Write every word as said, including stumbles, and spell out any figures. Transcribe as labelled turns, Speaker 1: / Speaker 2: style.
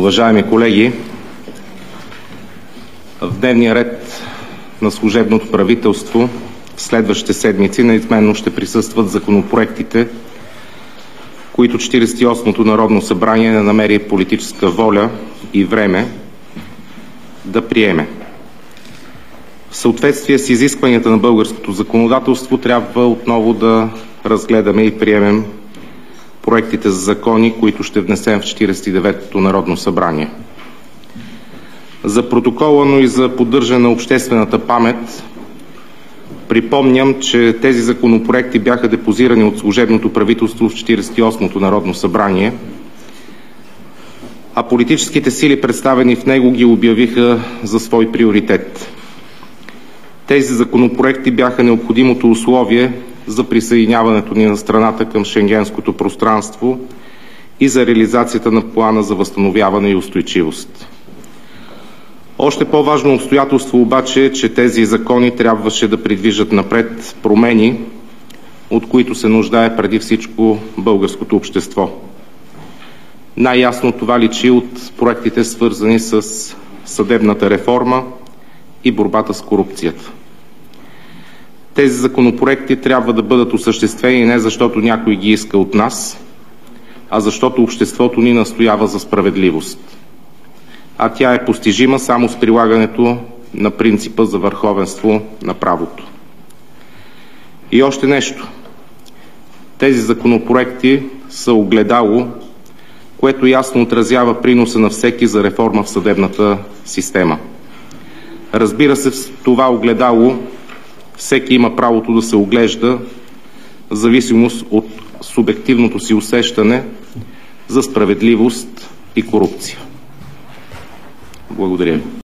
Speaker 1: Уважаеми колеги, в дневния ред на служебното правителство в следващите седмици неизменно ще присъстват законопроектите, които Четиридесет и осмото Народно събрание не намери политическа воля и време да приеме. В съответствие с изискванията на българското законодателство трябва отново да разгледаме и приемем проектите за закони, които ще внесем в Четиридесет и деветото Народно събрание. За протокола, но и за поддържане на обществената памет, припомням, че тези законопроекти бяха депозирани от служебното правителство в Четиридесет и осмото Народно събрание, а политическите сили, представени в него, ги обявиха за свой приоритет. Тези законопроекти бяха необходимото условие за присъединяването ни на страната към Шенгенското пространство и за реализацията на плана за възстановяване и устойчивост. Още по-важно обстоятелство обаче е, че тези закони трябваше да придвижат напред промени, от които се нуждае преди всичко българското общество. Най-ясно това личи от проектите, свързани с съдебната реформа и борбата с корупцията. Тези законопроекти трябва да бъдат осъществени не защото някой ги иска от нас, а защото обществото ни настоява за справедливост. А тя е постижима само с прилагането на принципа за върховенство на правото. И още нещо. Тези законопроекти са огледало, което ясно отразява приноса на всеки за реформа в съдебната система. Разбира се, в това огледало всеки има правото да се оглежда в зависимост от субективното си усещане за справедливост и корупция. Благодаря ви.